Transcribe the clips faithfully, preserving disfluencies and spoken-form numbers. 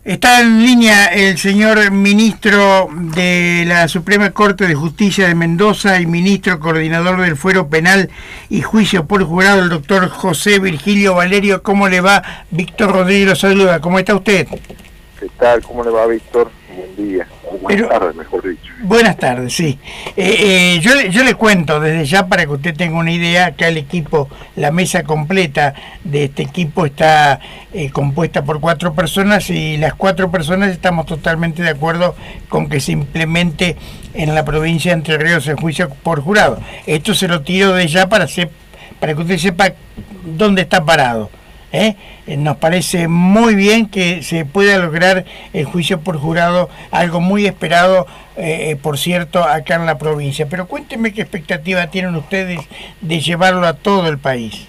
Está en línea el señor ministro de la Suprema Corte de Justicia de Mendoza y ministro coordinador del Fuero Penal y Juicio por Jurado, el doctor José Virgilio Valerio. ¿Cómo le va? Víctor Rodríguez lo saluda. ¿Cómo está usted? ¿Qué tal? ¿Cómo le va, Víctor? Buen día. Buenas Pero, tardes, mejor dicho. Buenas tardes, sí. Eh, eh, yo, yo le cuento desde ya para que usted tenga una idea. Acá el equipo, la mesa completa de este equipo está eh, compuesta por cuatro personas y las cuatro personas estamos totalmente de acuerdo con que se implemente en la provincia de Entre Ríos el juicio por jurado. Esto se lo tiro de ya para, ser, para que usted sepa dónde está parado. ¿Eh? Nos parece muy bien que se pueda lograr el juicio por jurado, algo muy esperado, eh, por cierto, acá en la provincia. Pero cuéntenme qué expectativa tienen ustedes de llevarlo a todo el país.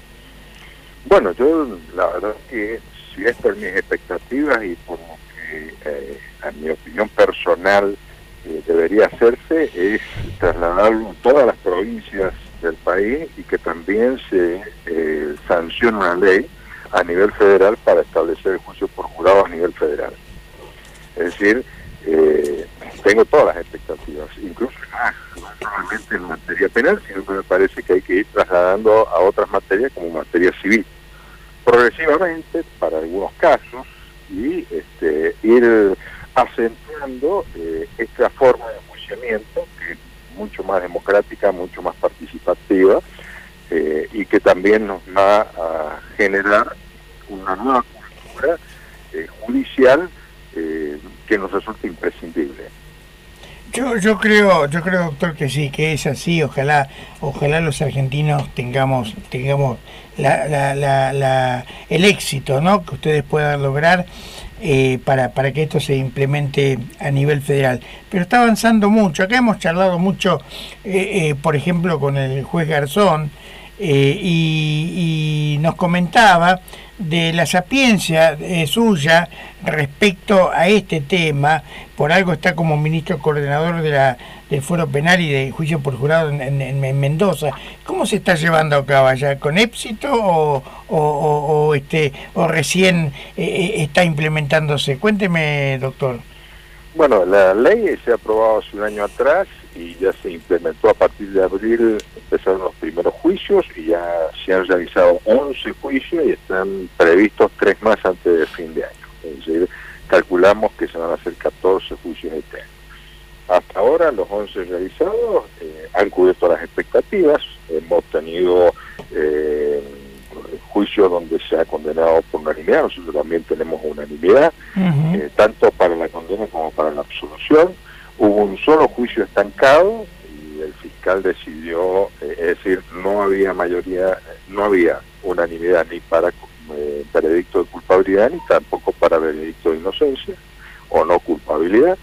Bueno, yo la verdad que si es por mis expectativas y por lo que, eh, a mi opinión personal, eh, debería hacerse, es trasladarlo a todas las provincias del país y que también se eh, sancione una ley a nivel federal para establecer el juicio por jurado a nivel federal. Es decir, eh, tengo todas las expectativas, incluso ah, no solamente en materia penal, sino que me parece que hay que ir trasladando a otras materias como materia civil, progresivamente para algunos casos, y este, ir acentuando eh, esta forma de enjuiciamiento que es mucho más democrática, mucho más participativa, eh, y que también nos va a generar una nueva cultura eh, judicial eh, que nos resulta imprescindible. Yo, yo creo, yo creo, doctor, que sí, que es así. Ojalá, ojalá los argentinos tengamos, tengamos la, la, la, la, el éxito, ¿no?, que ustedes puedan lograr eh, para, para que esto se implemente a nivel federal. Pero está avanzando mucho. Acá hemos charlado mucho, eh, eh, por ejemplo, con el juez Garzón, eh, y, y nos comentaba de la sapiencia eh, suya respecto a este tema. Por algo está como ministro coordinador de la, del Fuero Penal y de Juicio por Jurado en, en, en Mendoza. ¿Cómo se está llevando a cabo allá? ¿Con éxito o, o, o, o, este, o recién eh, está implementándose? Cuénteme, doctor. Bueno, la ley se ha aprobado hace un año atrás y ya se implementó a partir de abril. Empezaron los primeros juicios y ya se han realizado once juicios y están previstos tres más antes del fin de año. Es decir, calculamos que se van a hacer catorce juicios este año. Hasta ahora los once realizados eh, han cubierto las expectativas. Hemos tenido eh, juicios donde se ha condenado por unanimidad. Nosotros también tenemos unanimidad, uh-huh. eh, tanto para la condena como para la absolución. Hubo un solo juicio estancado y el fiscal decidió, eh, es decir, no había mayoría, no había unanimidad ni para eh, veredicto de culpabilidad ni tampoco para veredicto de inocencia o no culpabilidad.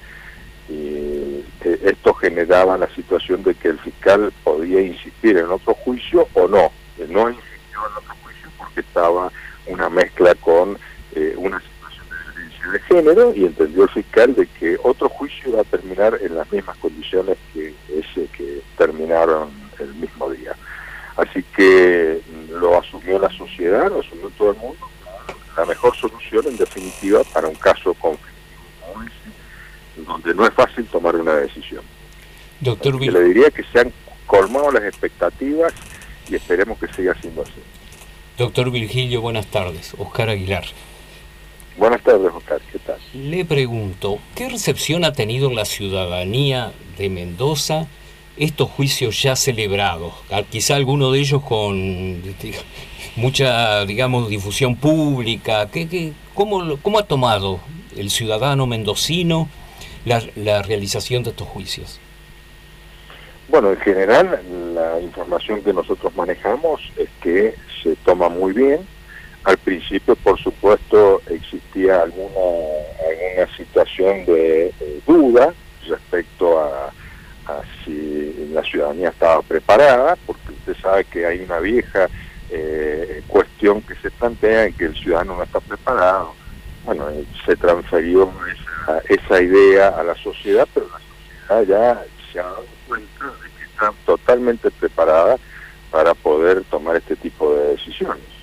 Y eh, esto generaba la situación de que el fiscal podía insistir en otro juicio o no. Eh, no insistió en otro juicio porque estaba una mezcla con eh, una situación de violencia de género, y entendió el fiscal de que otro juicio iba a terminar en las mismas condiciones que ese que terminaron el mismo día. Así que lo asumió la sociedad, lo asumió todo el mundo, la mejor solución en definitiva para un caso conflictivo como ese, donde no es fácil tomar una decisión. Doctor Vil- le diría que se han colmado las expectativas y esperemos que siga siendo así. Doctor Virgilio, buenas tardes. Oscar Aguilar. Buenas tardes, Oscar. ¿Qué tal? Le pregunto, ¿qué recepción ha tenido la ciudadanía de Mendoza estos juicios ya celebrados? Quizá alguno de ellos con mucha, digamos, difusión pública. ¿Qué, qué, cómo, ¿Cómo ha tomado el ciudadano mendocino la, la realización de estos juicios? Bueno, en general, la información que nosotros manejamos es que se toma muy bien. Al principio, por supuesto, existía alguna, alguna situación de, de duda respecto a, a si la ciudadanía estaba preparada, porque usted sabe que hay una vieja eh, cuestión que se plantea en que el ciudadano no está preparado. Bueno, eh, se transfirió esa, esa idea a la sociedad, pero la sociedad ya se ha dado cuenta de que está totalmente preparada para poder tomar este tipo de decisiones.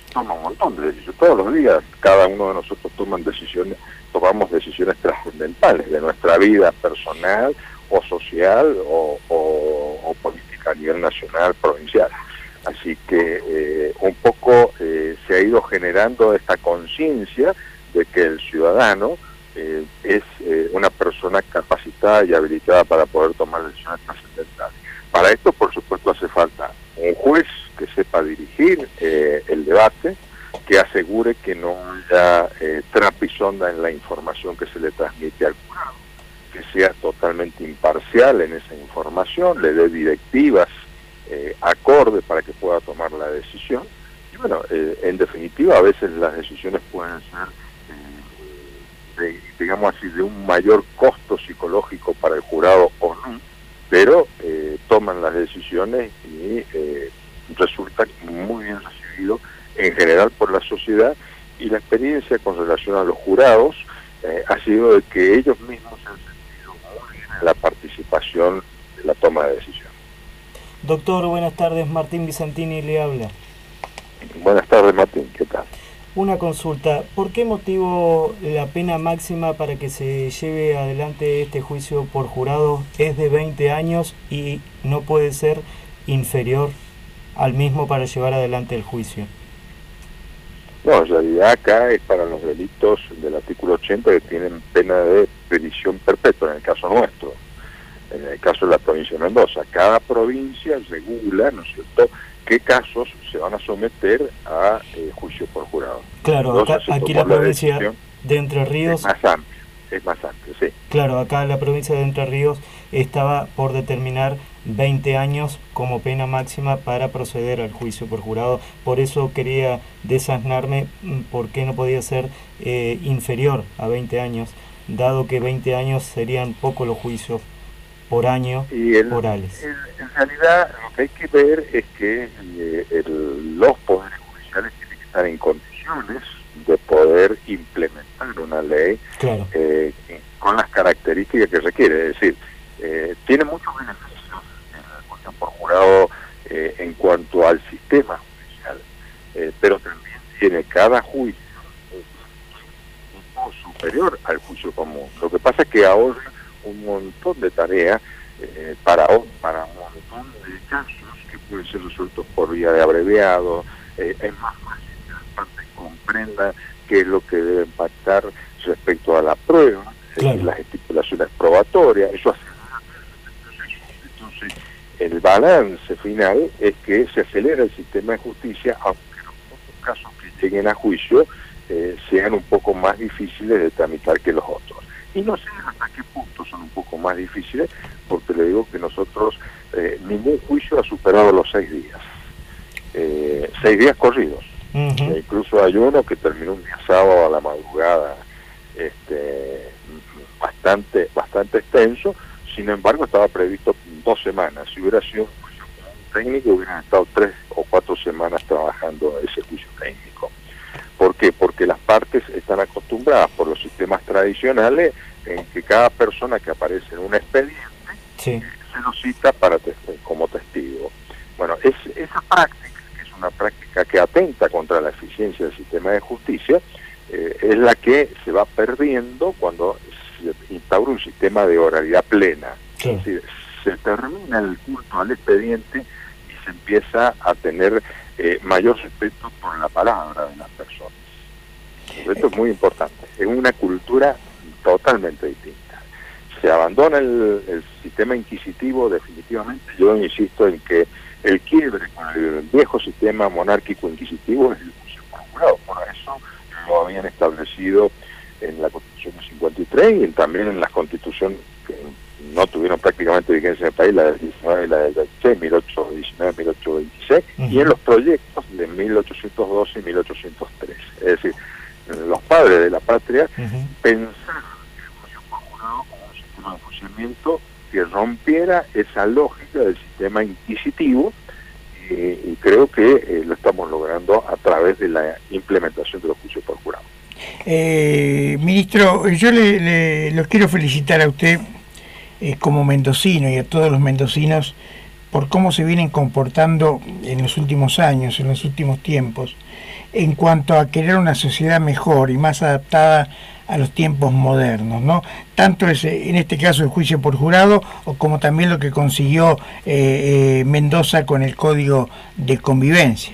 toma un montón de decisiones. Todos los días cada uno de nosotros toma decisiones, tomamos decisiones trascendentales de nuestra vida personal o social o, o, o política a nivel nacional, provincial. Así que eh, un poco eh, se ha ido generando esta conciencia de que el ciudadano eh, es eh, una persona capacitada y habilitada para poder tomar decisiones trascendentales. Para esto, por supuesto, hace falta un juez que sepa dirigir eh, el debate, que asegure que no haya eh, trapisonda en la información que se le transmite al jurado, que sea totalmente imparcial en esa información, le dé directivas eh, acorde para que pueda tomar la decisión. Y bueno, eh, en definitiva, a veces las decisiones pueden ser, eh, de, digamos así, de un mayor costo psicológico para el jurado o no, pero eh, toman las decisiones y eh, resultan muy bien recibidos en general por la sociedad, y la experiencia con relación a los jurados eh, ha sido de que ellos mismos se han sentido muy bien en la participación de la toma de decisión. Doctor, buenas tardes, Martín Vicentini le habla. Buenas tardes, Martín, ¿qué tal? Una consulta, ¿por qué motivo la pena máxima para que se lleve adelante este juicio por jurado es de veinte años y no puede ser inferior al mismo para llevar adelante el juicio? No, en realidad acá es para los delitos del artículo ochenta que tienen pena de prisión perpetua, en el caso nuestro, en el caso de la provincia de Mendoza. Cada provincia regula, ¿no es cierto?, qué casos se van a someter a eh, juicio por jurado. Claro, acá, aquí la provincia la de Entre Ríos... Es más amplio, es más amplio, sí. Claro, acá la provincia de Entre Ríos estaba por determinar veinte años como pena máxima para proceder al juicio por jurado. Por eso quería desasnarme por qué no podía ser eh, inferior a veinte años, dado que veinte años serían pocos los juicios por año y el, orales. El, en realidad lo que hay que ver es que eh, el, los poderes judiciales tienen que estar en condiciones de poder implementar una ley, claro, eh, con las características que requiere. Es decir, eh, tiene muchos beneficios en la cuestión por jurado eh, en cuanto al sistema judicial, eh, pero también tiene cada juicio un poco superior al juicio común. Lo que pasa es que ahorra un montón de tareas eh, para, para un montón de casos que pueden ser resueltos por vía de abreviado. Eh, es más fácil que las partes comprendan qué es lo que debe impactar respecto a la prueba, claro, eh, las estipulaciones probatorias. Eso acelera el proceso. Entonces, el balance final es que se acelera el sistema de justicia, aunque los pocos casos que lleguen a juicio eh, sean un poco más difíciles de tramitar que los otros. Y no sé hasta qué punto son un poco más difíciles, porque le digo que nosotros, eh, ningún juicio ha superado los seis días. Eh, seis días corridos. Uh-huh. E incluso hay uno que terminó un día sábado a la madrugada, este, bastante, bastante extenso. Sin embargo, estaba previsto dos semanas. Si hubiera sido un juicio técnico, hubieran estado tres o cuatro semanas trabajando ese juicio técnico. ¿Por qué? Porque las partes están acostumbradas por los sistemas tradicionales en que cada persona que aparece en un expediente, sí, eh, se lo cita para te como testigo. Bueno, es, esa práctica, que es una práctica que atenta contra la eficiencia del sistema de justicia, eh, es la que se va perdiendo cuando se instaura un sistema de oralidad plena. Sí. Es decir, se termina el culto al expediente y se empieza a tener eh, mayor respeto por la palabra de las personas. Esto es muy importante. Es una cultura totalmente distinta. Se abandona el, el sistema inquisitivo definitivamente. Yo insisto en que el quiebre con el viejo sistema monárquico inquisitivo es el juicio por jurado. Por eso lo habían establecido en la Constitución del cincuenta y tres y también en las constituciones que no tuvieron prácticamente vigencia en el país, la del diecinueve y la del veintiséis, mil ochocientos diecinueve, mil ochocientos veintiséis, uh-huh, y en los proyectos de mil ochocientos doce y mil ochocientos tres. Es decir, los padres de la patria, uh-huh, pensaron que el juicio por jurado como un sistema de enjuiciamiento que rompiera esa lógica del sistema inquisitivo, eh, y creo que eh, lo estamos logrando a través de la implementación de los juicios por jurado. Eh, ministro, yo le, le los quiero felicitar a usted eh, como mendocino y a todos los mendocinos por cómo se vienen comportando en los últimos años, en los últimos tiempos. en cuanto a querer una sociedad mejor y más adaptada a los tiempos modernos, ¿no? Tanto es, en este caso el juicio por jurado, o como también lo que consiguió eh, eh, Mendoza con el Código de Convivencia.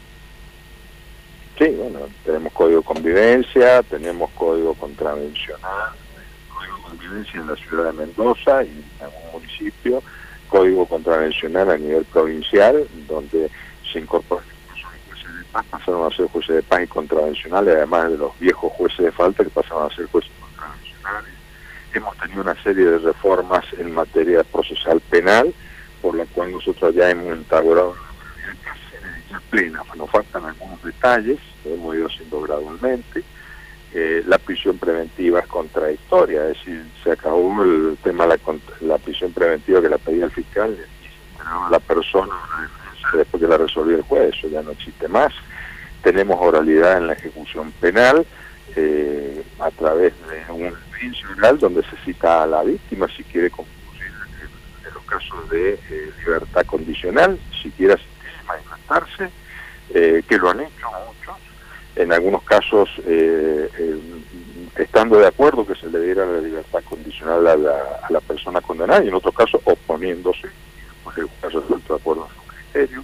Sí, bueno, tenemos Código de Convivencia, tenemos Código Contravencional, Código de Convivencia en la ciudad de Mendoza y en algún municipio, Código Contravencional a nivel provincial, donde se incorporan jueces de paz, pasaron a ser jueces de paz y contravencionales, además de los viejos jueces de falta que pasaron a ser jueces contravencionales. Hemos tenido una serie de reformas en materia procesal penal, por la cual nosotros ya hemos instaurado una plena. Nos faltan algunos detalles, lo hemos ido haciendo gradualmente. Eh, la prisión preventiva es contradictoria, es decir, se acabó el tema de la, la prisión preventiva que la pedía el fiscal y se entregó la persona a la defensa después que la resolvió el juez, eso ya no existe más. Tenemos oralidad en la ejecución penal eh, a través de un juicio oral donde se cita a la víctima si quiere concluir en, en los casos de eh, libertad condicional, si quiere asistir y manifestarse, eh, que lo han hecho muchos. En algunos casos, eh, eh, estando de acuerdo que se le diera la libertad condicional a la, a la persona condenada, y en otros casos oponiéndose, pues el caso de acuerdo a su criterio.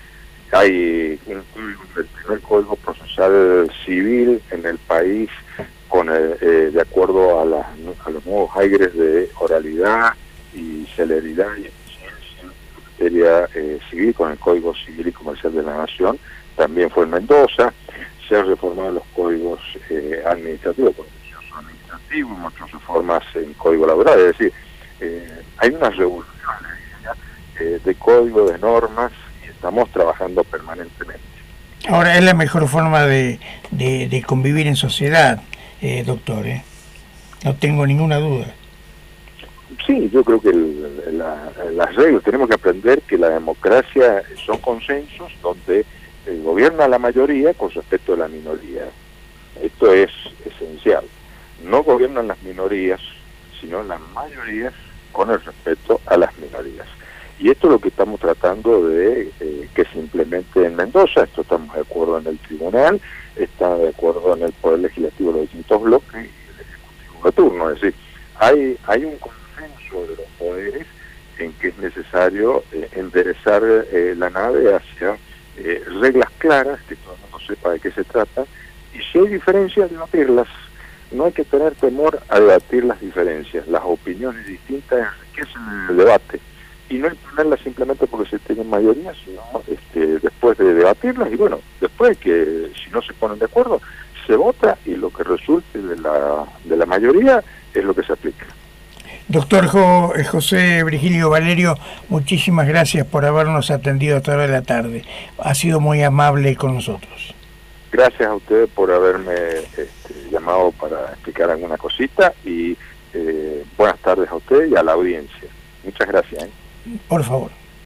Hay un código, el primer código procesal civil en el país, con el, eh, de acuerdo a, la, a los nuevos aires de oralidad y celeridad y eficiencia en materia eh, civil, con el Código Civil y Comercial de la Nación, también fue en Mendoza. Se han reformado los códigos eh, administrativos, contencioso administrativo, muchas reformas en código laboral, es decir, eh, hay una revolución eh, de código, de normas, y estamos trabajando permanentemente. Ahora, es la mejor forma de, de, de convivir en sociedad, eh, doctor, ¿eh? No tengo ninguna duda. Sí, yo creo que el, la, las reglas, tenemos que aprender que la democracia son consensos donde Eh, gobierna la mayoría con respecto a la minoría. Esto es esencial. No gobiernan las minorías, sino las mayorías con el respeto a las minorías. Y esto es lo que estamos tratando de eh, que se implemente en Mendoza. Esto estamos de acuerdo en el tribunal, está de acuerdo en el Poder Legislativo de los distintos bloques y el Ejecutivo de turno. Es decir, hay, hay un consenso de los poderes en que es necesario eh, enderezar eh, la nave hacia Eh, reglas claras, que todo el mundo sepa de qué se trata, y si hay diferencias, debatirlas. No hay que tener temor a debatir las diferencias. Las opiniones distintas enriquecen el debate, y no imponerlas simplemente porque se tienen mayoría, sino este, después de debatirlas, y bueno, después que si no se ponen de acuerdo, se vota, y lo que resulte de la, de la mayoría es lo que se aplica. Doctor jo, José Virgilio Valerio, muchísimas gracias por habernos atendido a esta hora de la tarde. Ha sido muy amable con nosotros. Gracias a ustedes por haberme este, llamado para explicar alguna cosita, y eh, buenas tardes a ustedes y a la audiencia. Muchas gracias. ¿eh? Por favor.